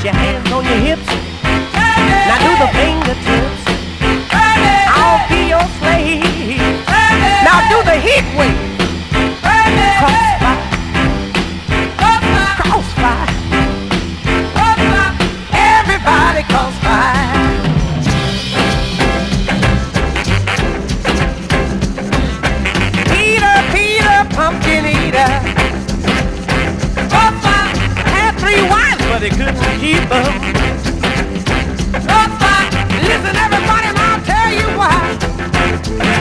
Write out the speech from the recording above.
your hands on your hips. Now do the fingertips. I'll be your slave. Now do the heat wave. Crossfire. Crossfire. Everybody crossfire. Peter, pumpkin eater. Crossfire. Had 3 wives, but he couldn't keep them. Crossfire. Listen, everybody, and I'll tell you why.